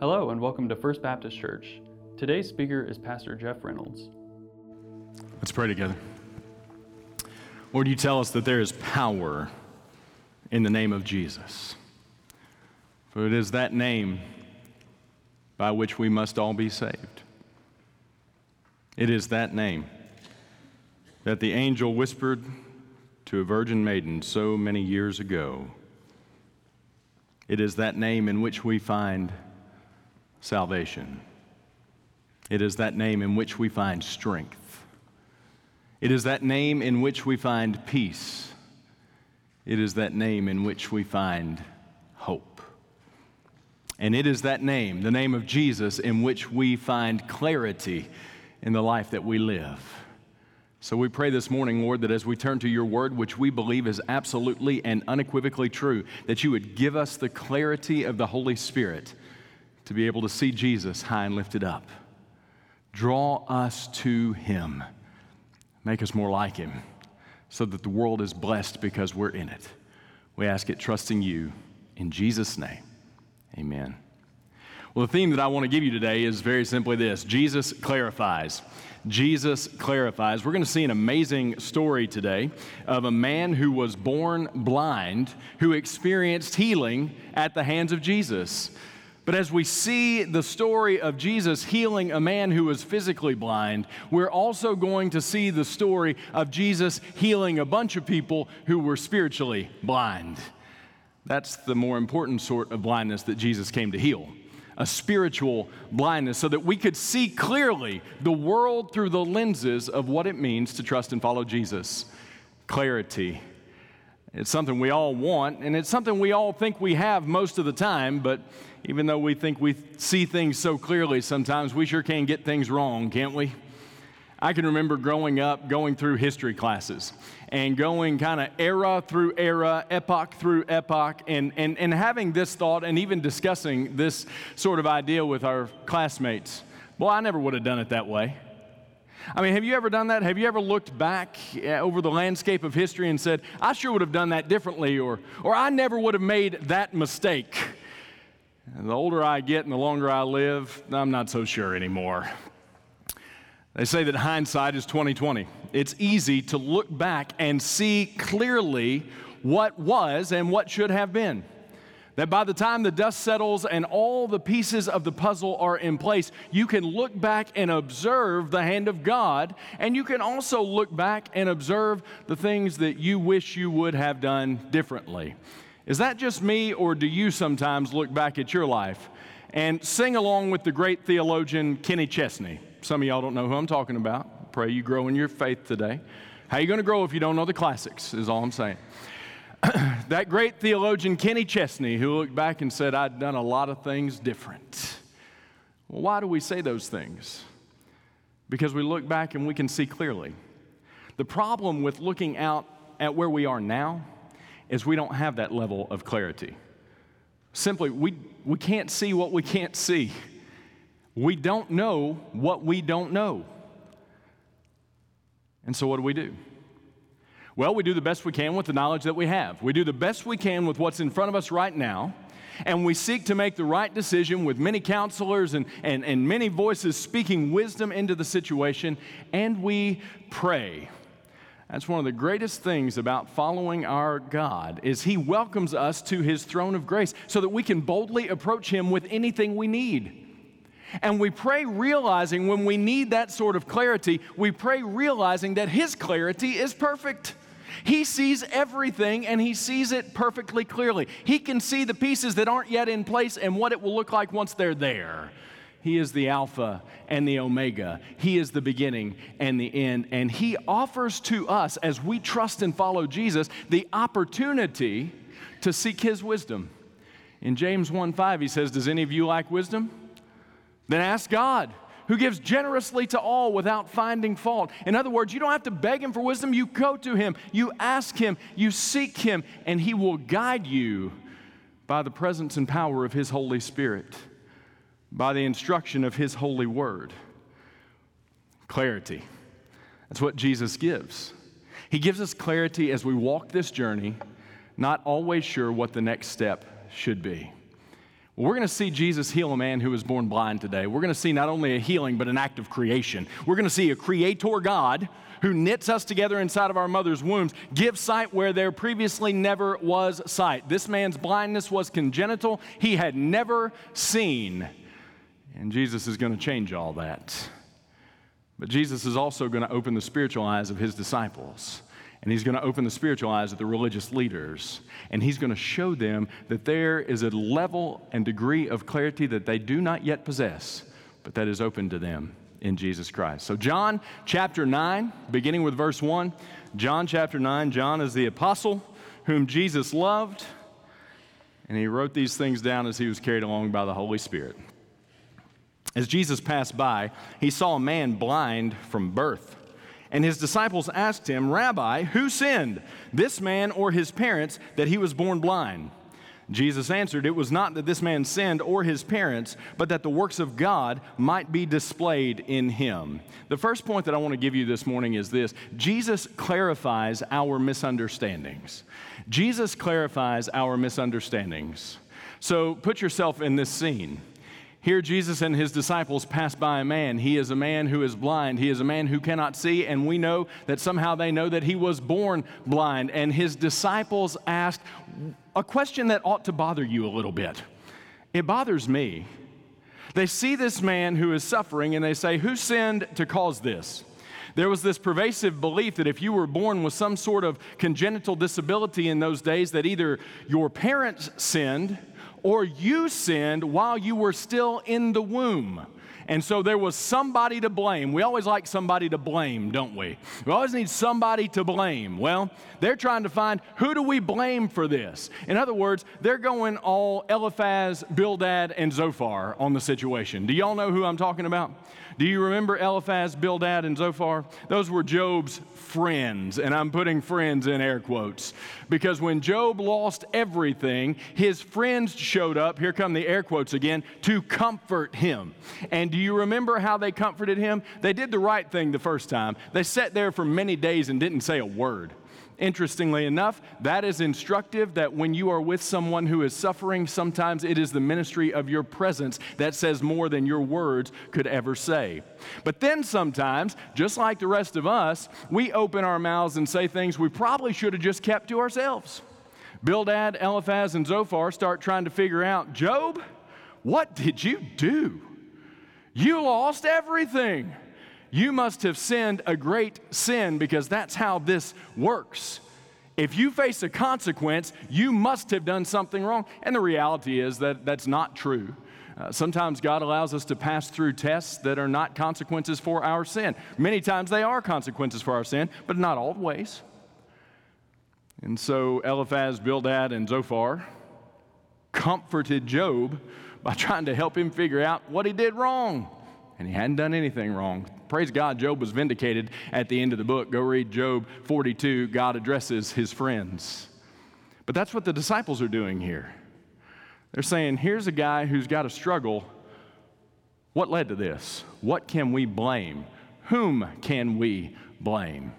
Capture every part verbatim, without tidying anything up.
Hello and welcome to First Baptist Church. Today's speaker is Pastor Jeff Reynolds. Let's pray together. Lord, you tell us that there is power in the name of Jesus. For it is that name by which we must all be saved. It is that name that the angel whispered to a virgin maiden so many years ago. It is that name in which we find salvation. It is that name in which we find strength. It is that name in which we find peace. It is that name in which we find hope. And it is that name, the name of Jesus, in which we find clarity in the life that we live. So we pray this morning, Lord, that as we turn to your word, which we believe is absolutely and unequivocally true, that you would give us the clarity of the Holy Spirit to be able to see Jesus high and lifted up. Draw us to him. Make us more like him so that the world is blessed because we're in it. We ask it trusting you in Jesus' name. Amen. Well, the theme that I want to give you today is very simply this: Jesus clarifies. Jesus clarifies. We're going to see an amazing story today of a man who was born blind, who experienced healing at the hands of Jesus. But as we see the story of Jesus healing a man who was physically blind, we're also going to see the story of Jesus healing a bunch of people who were spiritually blind. That's the more important sort of blindness that Jesus came to heal, a spiritual blindness, so that we could see clearly the world through the lenses of what it means to trust and follow Jesus. Clarity. It's something we all want, and it's something we all think we have most of the time, but even though we think we see things so clearly, sometimes we sure can get things wrong, can't we? I can remember growing up, going through history classes, and going kind of era through era, epoch through epoch, and, and, and having this thought and even discussing this sort of idea with our classmates. Well, I never would have done it that way. I mean, have you ever done that? Have you ever looked back over the landscape of history and said, I sure would have done that differently, or, or I never would have made that mistake? And the older I get and the longer I live, I'm not so sure anymore. They say that hindsight is twenty twenty. It's easy to look back and see clearly what was and what should have been. That by the time the dust settles and all the pieces of the puzzle are in place, you can look back and observe the hand of God, and you can also look back and observe the things that you wish you would have done differently. Is that just me, or do you sometimes look back at your life and sing along with the great theologian Kenny Chesney? Some of y'all don't know who I'm talking about. Pray you grow in your faith today. How are you going to grow if you don't know the classics, is all I'm saying. That great theologian Kenny Chesney, who looked back and said, I'd done a lot of things different. Well, why do we say those things? Because we look back and we can see clearly. The problem with looking out at where we are now is we don't have that level of clarity. Simply, we, we can't see what we can't see. We don't know what we don't know. And so what do we do? Well, we do the best we can with the knowledge that we have. We do the best we can with what's in front of us right now, and we seek to make the right decision with many counselors and, and, and many voices speaking wisdom into the situation, and we pray. That's one of the greatest things about following our God, is he welcomes us to his throne of grace so that we can boldly approach him with anything we need. And we pray realizing when we need that sort of clarity, we pray realizing that his clarity is perfect. He sees everything and he sees it perfectly clearly. He can see the pieces that aren't yet in place and what it will look like once they're there. He is the Alpha and the Omega. He is the beginning and the end. And he offers to us, as we trust and follow Jesus, the opportunity to seek his wisdom. In James one five, he says, does any of you lack wisdom? Then ask God, who gives generously to all without finding fault. In other words, you don't have to beg him for wisdom. You go to him, you ask him, you seek him, and he will guide you by the presence and power of his Holy Spirit, by the instruction of his holy word. Clarity. That's what Jesus gives. He gives us clarity as we walk this journey, not always sure what the next step should be. We're going to see Jesus heal a man who was born blind today. We're going to see not only a healing, but an act of creation. We're going to see a creator God who knits us together inside of our mother's wombs, give sight where there previously never was sight. This man's blindness was congenital. He had never seen. And Jesus is going to change all that. But Jesus is also going to open the spiritual eyes of his disciples. And he's going to open the spiritual eyes of the religious leaders. And he's going to show them that there is a level and degree of clarity that they do not yet possess, but that is open to them in Jesus Christ. So John chapter nine, beginning with verse one. John chapter nine, John is the apostle whom Jesus loved. And he wrote these things down as he was carried along by the Holy Spirit. As Jesus passed by, he saw a man blind from birth. And his disciples asked him, "Rabbi, who sinned, this man or his parents, that he was born blind?" Jesus answered, "It was not that this man sinned or his parents, but that the works of God might be displayed in him." The first point that I want to give you this morning is this: Jesus clarifies our misunderstandings. Jesus clarifies our misunderstandings. So put yourself in this scene. Here Jesus and his disciples pass by a man. He is a man who is blind. He is a man who cannot see, and we know that somehow they know that he was born blind. And his disciples asked a question that ought to bother you a little bit. It bothers me. They see this man who is suffering, and they say, "Who sinned to cause this?" There was this pervasive belief that if you were born with some sort of congenital disability in those days, that either your parents sinned or you sinned while you were still in the womb. And so there was somebody to blame. We always like somebody to blame, don't we? We always need somebody to blame. Well, they're trying to find, who do we blame for this? In other words, they're going all Eliphaz, Bildad, and Zophar on the situation. Do y'all know who I'm talking about? Do you remember Eliphaz, Bildad, and Zophar? Those were Job's friends, and I'm putting friends in air quotes. Because when Job lost everything, his friends showed up, here come the air quotes again, to comfort him. And do you remember how they comforted him? They did the right thing the first time. They sat there for many days and didn't say a word. Interestingly enough, that is instructive that when you are with someone who is suffering, sometimes it is the ministry of your presence that says more than your words could ever say. But then sometimes, just like the rest of us, we open our mouths and say things we probably should have just kept to ourselves. Bildad, Eliphaz, and Zophar start trying to figure out, "Job, what did you do? You lost everything. You must have sinned a great sin, because that's how this works. If you face a consequence, you must have done something wrong." And the reality is that that's not true. Uh, sometimes God allows us to pass through tests that are not consequences for our sin. Many times they are consequences for our sin, but not always. And so Eliphaz, Bildad, and Zophar comforted Job by trying to help him figure out what he did wrong. And he hadn't done anything wrong. Praise God, Job was vindicated at the end of the book. Go read Job forty-two. God addresses his friends. But that's what the disciples are doing here. They're saying, here's a guy who's got a struggle. What led to this? What can we blame? Whom can we blame?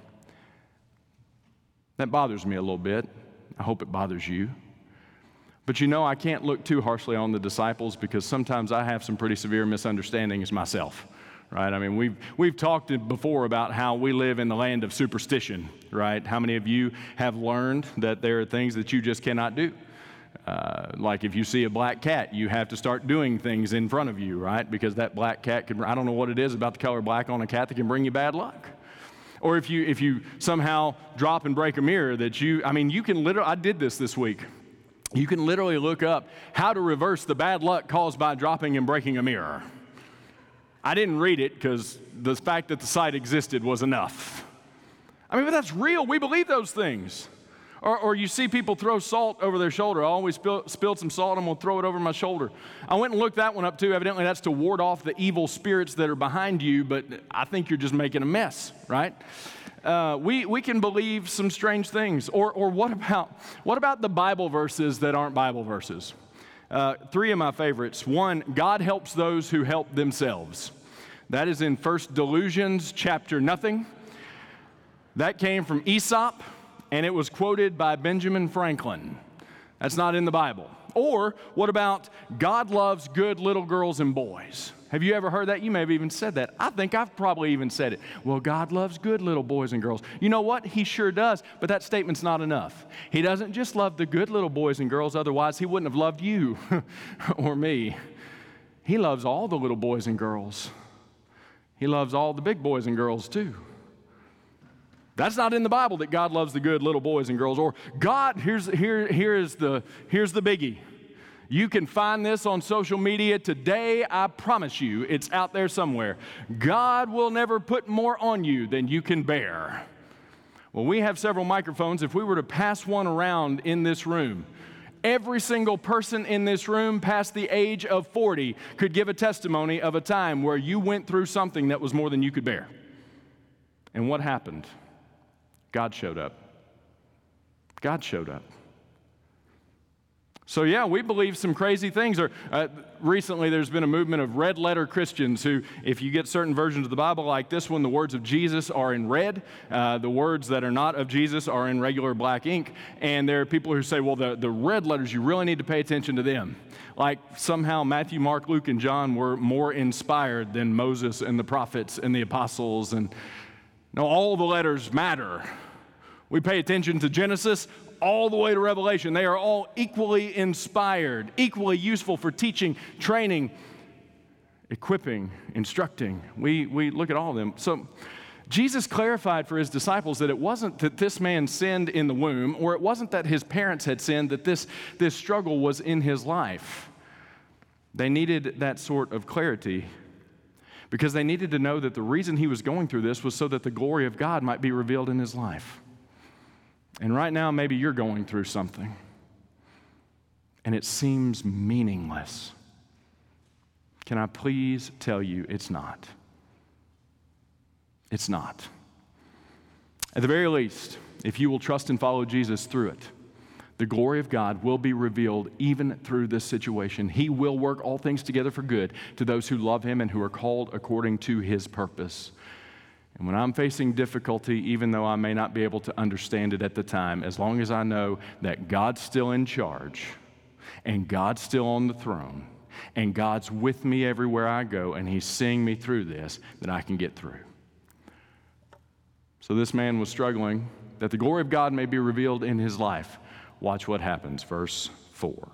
That bothers me a little bit. I hope it bothers you. But you know, I can't look too harshly on the disciples, because sometimes I have some pretty severe misunderstandings myself, right? I mean, we've, we've talked before about how we live in the land of superstition, right? How many of you have learned that there are things that you just cannot do? Uh, like if you see a black cat, you have to start doing things in front of you, right? Because that black cat can, I don't know what it is about the color black on a cat that can bring you bad luck. Or if you, if you somehow drop and break a mirror that you, I mean, you can literally, I did this this week. You can literally look up how to reverse the bad luck caused by dropping and breaking a mirror. I didn't read it because the fact that the site existed was enough. I mean, but that's real. We believe those things. Or, or you see people throw salt over their shoulder. I always spill, spilled some salt and we'll throw it over my shoulder. I went and looked that one up too. Evidently that's to ward off the evil spirits that are behind you, but I think you're just making a mess, right? Uh, we, we can believe some strange things. Or, or what about, what about the Bible verses that aren't Bible verses? Uh, three of my favorites. One, God helps those who help themselves. That is in First Delusions, chapter nothing. That came from Aesop, and it was quoted by Benjamin Franklin. That's not in the Bible. Or what about God loves good little girls and boys? Have you ever heard that? You may have even said that. I think I've probably even said it. Well, God loves good little boys and girls. You know what? He sure does, but that statement's not enough. He doesn't just love the good little boys and girls, otherwise he wouldn't have loved you or me. He loves all the little boys and girls. He loves all the big boys and girls too. That's not in the Bible that God loves the good little boys and girls. Or God, here's, here, here is the, here's the biggie. You can find this on social media today. I promise you, it's out there somewhere. God will never put more on you than you can bear. Well, we have several microphones. If we were to pass one around in this room, every single person in this room past the age of forty could give a testimony of a time where you went through something that was more than you could bear. And what happened? God showed up. God showed up. So yeah, we believe some crazy things. Or uh, recently there's been a movement of red letter Christians who, if you get certain versions of the Bible like this one, the words of Jesus are in red. Uh, the words that are not of Jesus are in regular black ink. And there are people who say, well, the, the red letters, you really need to pay attention to them. Like somehow Matthew, Mark, Luke, and John were more inspired than Moses and the prophets and the apostles. And no, all the letters matter. We pay attention to Genesis all the way to Revelation. They are all equally inspired, equally useful for teaching, training, equipping, instructing. We, we look at all of them. So Jesus clarified for his disciples that it wasn't that this man sinned in the womb, or it wasn't that his parents had sinned, that this, this struggle was in his life. They needed that sort of clarity because they needed to know that the reason he was going through this was so that the glory of God might be revealed in his life. And right now, maybe you're going through something, and it seems meaningless. Can I please tell you it's not? It's not. At the very least, if you will trust and follow Jesus through it, the glory of God will be revealed even through this situation. He will work all things together for good to those who love him and who are called according to his purpose. And when I'm facing difficulty, even though I may not be able to understand it at the time, as long as I know that God's still in charge and God's still on the throne and God's with me everywhere I go and he's seeing me through this, then I can get through. So this man was struggling that the glory of God may be revealed in his life. Watch what happens, verse four.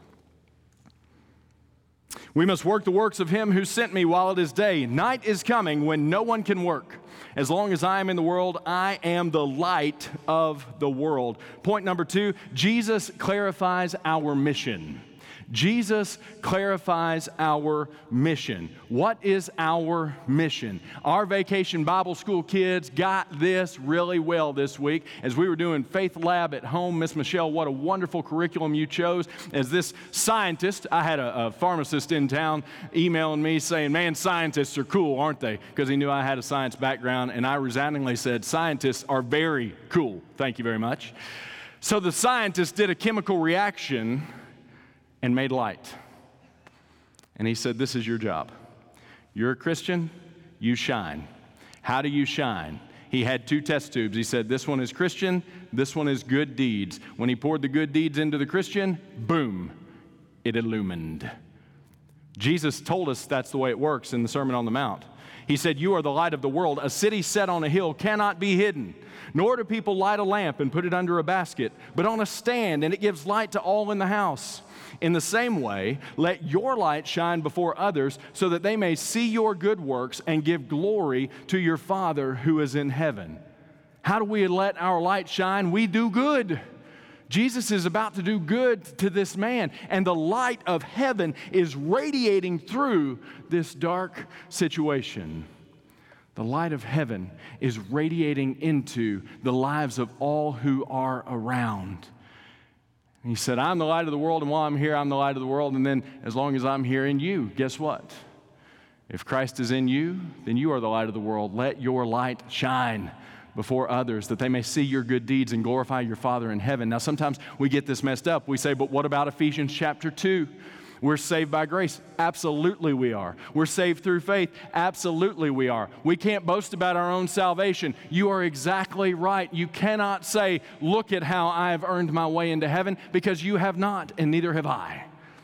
We must work the works of him who sent me while it is day. Night is coming when no one can work. As long as I am in the world, I am the light of the world. Point number two, Jesus clarifies our mission. Jesus clarifies our mission. What is our mission? Our Vacation Bible School kids got this really well this week. As we were doing Faith Lab at home, Miss Michelle, what a wonderful curriculum you chose. As this scientist, I had a, a pharmacist in town emailing me saying, man, scientists are cool, aren't they? Because he knew I had a science background, and I resoundingly said, scientists are very cool. Thank you very much. So the scientist did a chemical reaction and made light. And he said, this is your job. You're a Christian, you shine. How do you shine? He had two test tubes. He said, this one is Christian, this one is good deeds. When he poured the good deeds into the Christian, boom, it illumined. Jesus told us that's the way it works in the Sermon on the Mount. He said, you are the light of the world. A city set on a hill cannot be hidden. Nor do people light a lamp and put it under a basket, but on a stand, and it gives light to all in the house. In the same way, let your light shine before others so that they may see your good works and give glory to your Father who is in heaven. How do we let our light shine? We do good. Jesus is about to do good to this man, and the light of heaven is radiating through this dark situation. The light of heaven is radiating into the lives of all who are around. He said, I'm the light of the world, and while I'm here, I'm the light of the world. And then as long as I'm here in you, guess what? If Christ is in you, then you are the light of the world. Let your light shine before others, that they may see your good deeds and glorify your Father in heaven. Now, sometimes we get this messed up. We say, but what about Ephesians chapter two? We're saved by grace. Absolutely we are. We're saved through faith. Absolutely we are. We can't boast about our own salvation. You are exactly right. You cannot say, look at how I have earned my way into heaven, because you have not, and neither have I.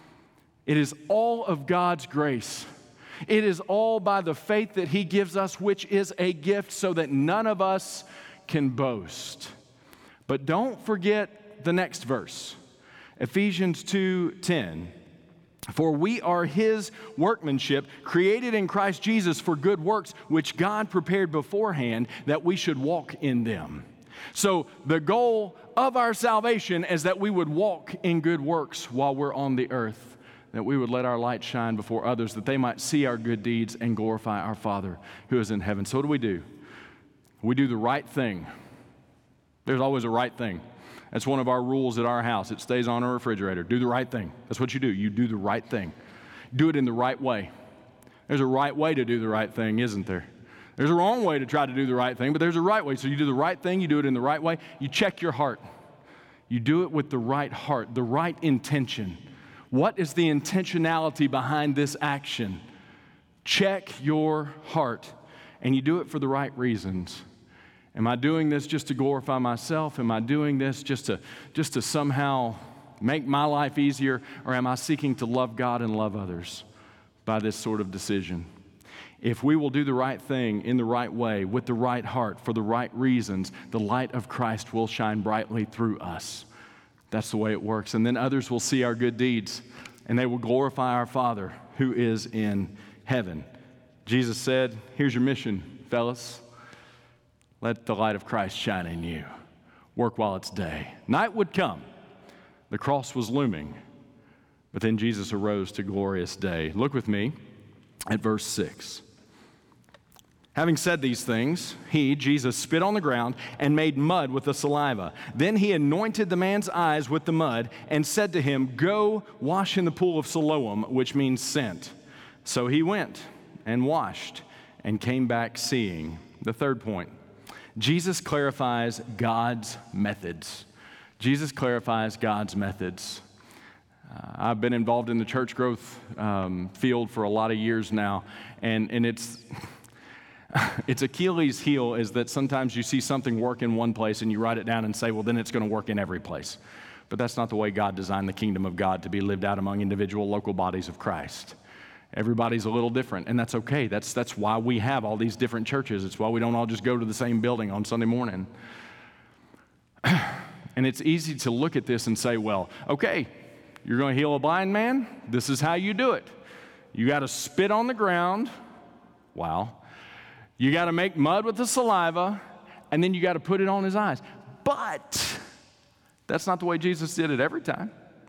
It is all of God's grace. It is all by the faith that He gives us, which is a gift, so that none of us can boast. But don't forget the next verse, Ephesians two ten. For we are His workmanship, created in Christ Jesus for good works, which God prepared beforehand that we should walk in them. So the goal of our salvation is that we would walk in good works while we're on the earth, that we would let our light shine before others, that they might see our good deeds and glorify our Father who is in heaven. So what do we do? We do the right thing. There's always a right thing. That's one of our rules at our house. It stays on our refrigerator. Do the right thing. That's what you do. You do the right thing. Do it in the right way. There's a right way to do the right thing, isn't there? There's a wrong way to try to do the right thing, but there's a right way. So you do the right thing. You do it in the right way. You check your heart. You do it with the right heart, the right intention. What is the intentionality behind this action? Check your heart, and you do it for the right reasons. Am I doing this just to glorify myself? Am I doing this just to, just to somehow make my life easier? Or am I seeking to love God and love others by this sort of decision? If we will do the right thing in the right way, with the right heart, for the right reasons, the light of Christ will shine brightly through us. That's the way it works. And then others will see our good deeds, and they will glorify our Father who is in heaven. Jesus said, here's your mission, fellas. Let the light of Christ shine in you. Work while it's day. Night would come. The cross was looming. But then Jesus arose to glorious day. Look with me at verse six. Having said these things, he, Jesus, spit on the ground and made mud with the saliva. Then he anointed the man's eyes with the mud and said to him, go wash in the pool of Siloam, which means sent. So he went and washed and came back seeing. The third point. Jesus clarifies God's methods. Jesus clarifies God's methods. Uh, I've been involved in the church growth um, field for a lot of years now, and, and it's it's Achilles' heel is that sometimes you see something work in one place and you write it down and say, well, then it's going to work in every place. But that's not the way God designed the kingdom of God to be lived out among individual local bodies of Christ. Everybody's a little different, and that's okay. That's that's why we have all these different churches. It's why we don't all just go to the same building on Sunday morning. And it's easy to look at this and say, well, okay, you're going to heal a blind man? This is how you do it. You got to spit on the ground. Wow. You got to make mud with the saliva, and then you got to put it on his eyes. But that's not the way Jesus did it every time.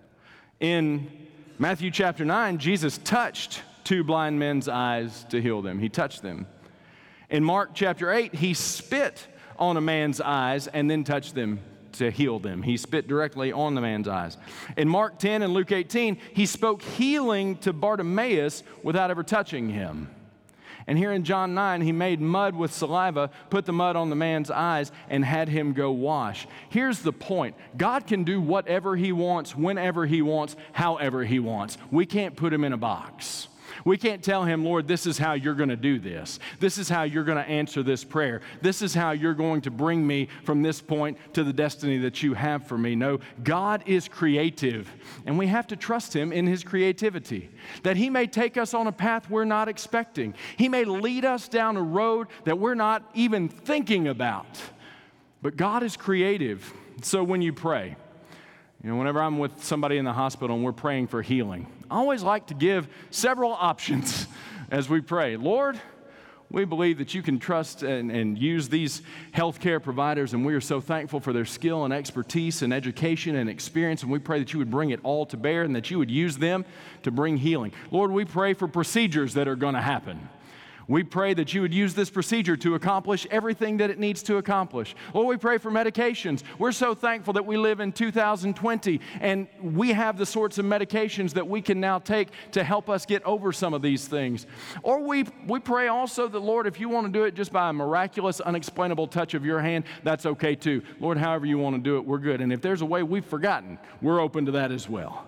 In Matthew chapter nine, Jesus touched two blind men's eyes to heal them. He touched them. In Mark chapter eight, he spit on a man's eyes and then touched them to heal them. He spit directly on the man's eyes. In Mark ten and Luke eighteen, he spoke healing to Bartimaeus without ever touching him. And here in John nine, he made mud with saliva, put the mud on the man's eyes, and had him go wash. Here's the point. God can do whatever he wants, whenever he wants, however he wants. We can't put him in a box. We can't tell him, Lord, this is how you're going to do this. This is how you're going to answer this prayer. This is how you're going to bring me from this point to the destiny that you have for me. No, God is creative, and we have to trust him in his creativity, that he may take us on a path we're not expecting. He may lead us down a road that we're not even thinking about. But God is creative. So when you pray, you know, whenever I'm with somebody in the hospital and we're praying for healing, I always like to give several options as we pray. Lord, we believe that you can trust and, and use these healthcare providers, and we are so thankful for their skill and expertise and education and experience, and we pray that you would bring it all to bear and that you would use them to bring healing. Lord, we pray for procedures that are going to happen. We pray that you would use this procedure to accomplish everything that it needs to accomplish. Lord, we pray for medications. We're so thankful that we live in two thousand twenty, and we have the sorts of medications that we can now take to help us get over some of these things. Or we, we pray also that, Lord, if you want to do it just by a miraculous, unexplainable touch of your hand, that's okay too. Lord, however you want to do it, we're good. And if there's a way we've forgotten, we're open to that as well.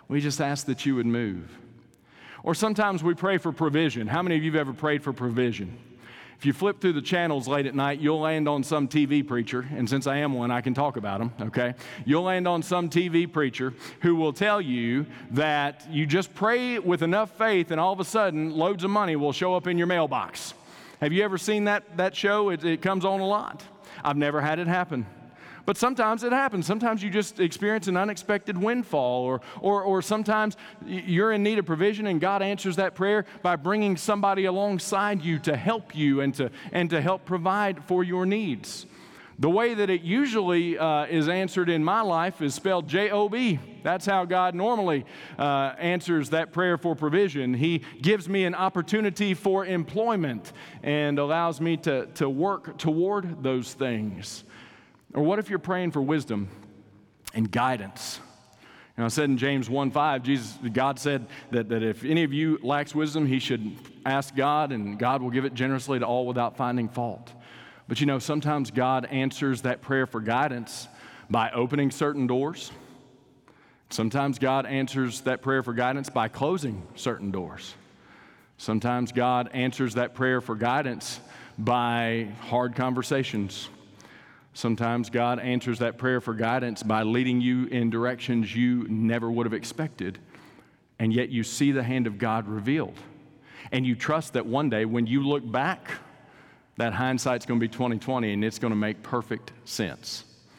We just ask that you would move. Or sometimes we pray for provision. How many of you have ever prayed for provision? If you flip through the channels late at night, you'll land on some T V preacher, and since I am one, I can talk about them, okay? You'll land on some T V preacher who will tell you that you just pray with enough faith, and all of a sudden, loads of money will show up in your mailbox. Have you ever seen that, that show? It, it comes on a lot. I've never had it happen. But sometimes it happens. Sometimes you just experience an unexpected windfall, or, or, or sometimes you're in need of provision and God answers that prayer by bringing somebody alongside you to help you and to, and to help provide for your needs. The way that it usually uh, is answered in my life is spelled J O B. That's how God normally uh, answers that prayer for provision. He gives me an opportunity for employment and allows me to, to work toward those things. Or what if you're praying for wisdom and guidance? You know, I said in James one five, Jesus, God said that, that if any of you lacks wisdom, he should ask God, and God will give it generously to all without finding fault. But you know, sometimes God answers that prayer for guidance by opening certain doors. Sometimes God answers that prayer for guidance by closing certain doors. Sometimes God answers that prayer for guidance by hard conversations. Sometimes God answers that prayer for guidance by leading you in directions you never would have expected, and yet you see the hand of God revealed. And you trust that one day when you look back, that hindsight's going to be twenty twenty, and it's going to make perfect sense.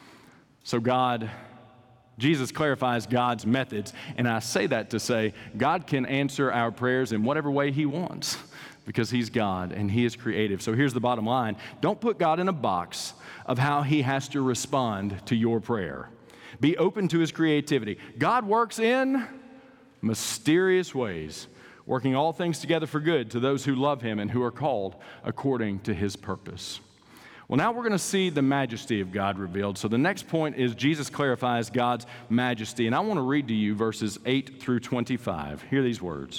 So God, Jesus clarifies God's methods, and I say that to say God can answer our prayers in whatever way he wants, because he's God and he is creative. So here's the bottom line. Don't put God in a box of how he has to respond to your prayer. Be open to his creativity. God works in mysterious ways, working all things together for good to those who love him and who are called according to his purpose. Well, now we're going to see the majesty of God revealed. So the next point is Jesus clarifies God's majesty. And I want to read to you verses eight through twenty-five. Hear these words.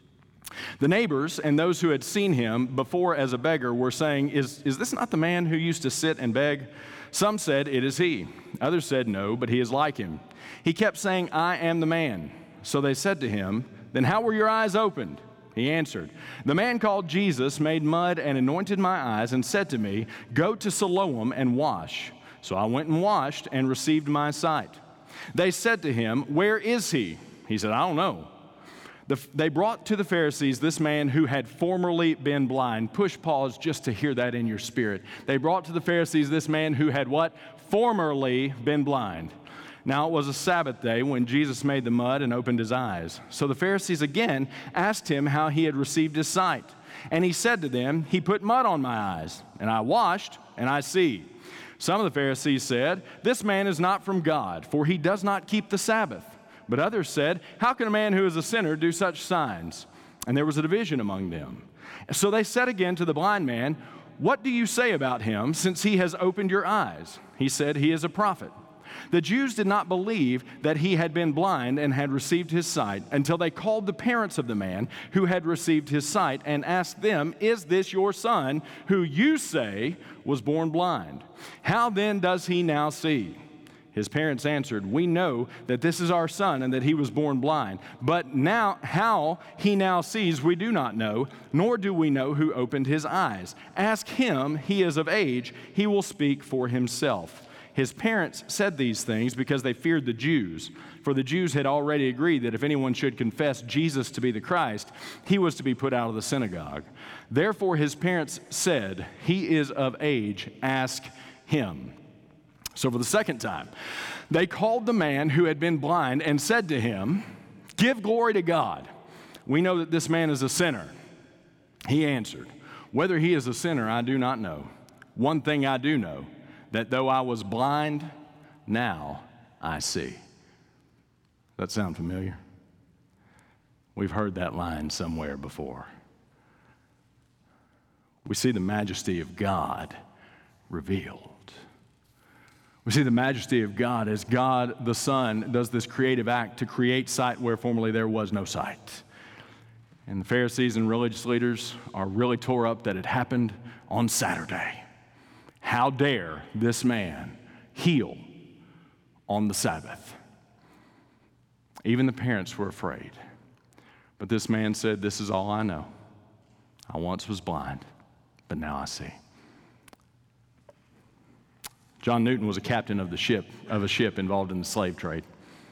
The neighbors and those who had seen him before as a beggar were saying, is, is this not the man who used to sit and beg? Some said, it is he. Others said, no, but he is like him. He kept saying, I am the man. So they said to him, then how were your eyes opened? He answered, the man called Jesus made mud and anointed my eyes and said to me, go to Siloam and wash. So I went and washed and received my sight. They said to him, where is he? He said, I don't know. The, they brought to the Pharisees this man who had formerly been blind. Push pause just to hear that in your spirit. They brought to the Pharisees this man who had what? Formerly been blind. Now it was a Sabbath day when Jesus made the mud and opened his eyes. So the Pharisees again asked him how he had received his sight. And he said to them, he put mud on my eyes, and I washed, and I see. Some of the Pharisees said, this man is not from God, for he does not keep the Sabbath. But others said, how can a man who is a sinner do such signs? And there was a division among them. So they said again to the blind man, what do you say about him since he has opened your eyes? He said, he is a prophet. The Jews did not believe that he had been blind and had received his sight until they called the parents of the man who had received his sight and asked them, is this your son who you say was born blind? How then does he now see? His parents answered, we know that this is our son and that he was born blind. But now, how he now sees, we do not know, nor do we know who opened his eyes. Ask him, he is of age, he will speak for himself. His parents said these things because they feared the Jews, for the Jews had already agreed that if anyone should confess Jesus to be the Christ, he was to be put out of the synagogue. Therefore his parents said, he is of age, ask him. So for the second time, they called the man who had been blind and said to him, give glory to God. We know that this man is a sinner. He answered, whether he is a sinner, I do not know. One thing I do know, that though I was blind, now I see. Does that sound familiar? We've heard that line somewhere before. We see the majesty of God revealed. We see the majesty of God as God the Son does this creative act to create sight where formerly there was no sight. And the Pharisees and religious leaders are really tore up that it happened on Saturday. How dare this man heal on the Sabbath? Even the parents were afraid. But this man said, "This is all I know. I once was blind, but now I see." John Newton was a captain of the ship, of a ship involved in the slave trade.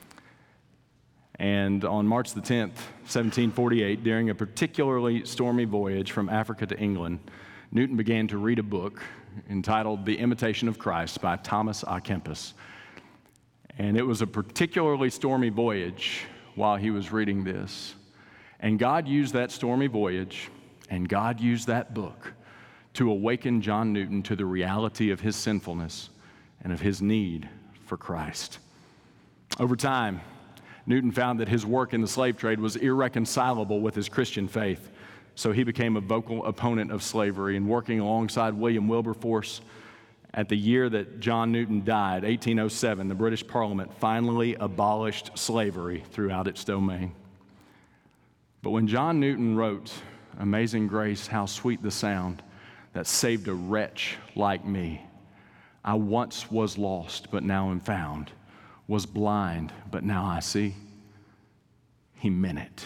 And on March the tenth, seventeen forty-eight, during a particularly stormy voyage from Africa to England, Newton began to read a book entitled The Imitation of Christ by Thomas à Kempis. And it was a particularly stormy voyage while he was reading this. And God used that stormy voyage, and God used that book to awaken John Newton to the reality of his sinfulness and of his need for Christ. Over time, Newton found that his work in the slave trade was irreconcilable with his Christian faith, so he became a vocal opponent of slavery, and working alongside William Wilberforce. At the year that John Newton died, eighteen oh seven, the British Parliament finally abolished slavery throughout its domain. But when John Newton wrote, "Amazing grace, how sweet the sound that saved a wretch like me. I once was lost, but now am found, was blind, but now I see," he meant it.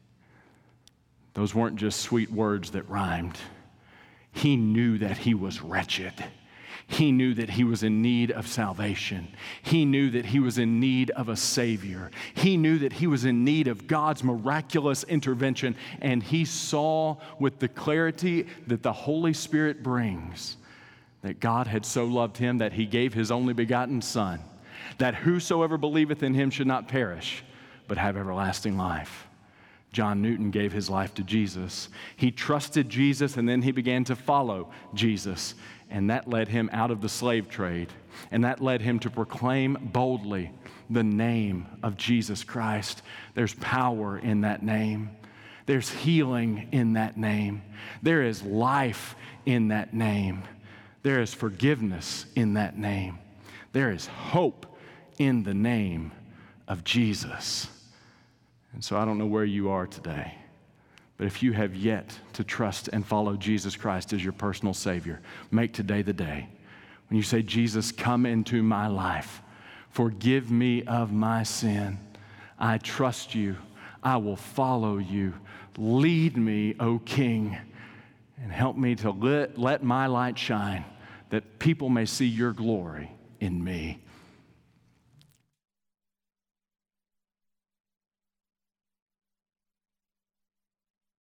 Those weren't just sweet words that rhymed. He knew that he was wretched. He knew that he was in need of salvation. He knew that he was in need of a Savior. He knew that he was in need of God's miraculous intervention, and he saw with the clarity that the Holy Spirit brings that God had so loved him that he gave his only begotten Son, that whosoever believeth in him should not perish, but have everlasting life. John Newton gave his life to Jesus. He trusted Jesus, and then he began to follow Jesus. And that led him out of the slave trade. And that led him to proclaim boldly the name of Jesus Christ. There's power in that name. There's healing in that name. There is life in that name. There is forgiveness in that name. There is hope in the name of Jesus. And so I don't know where you are today, but if you have yet to trust and follow Jesus Christ as your personal Savior, make today the day when you say, "Jesus, come into my life. Forgive me of my sin. I trust you. I will follow you. Lead me, O King, and help me to let, let my light shine that people may see your glory in me."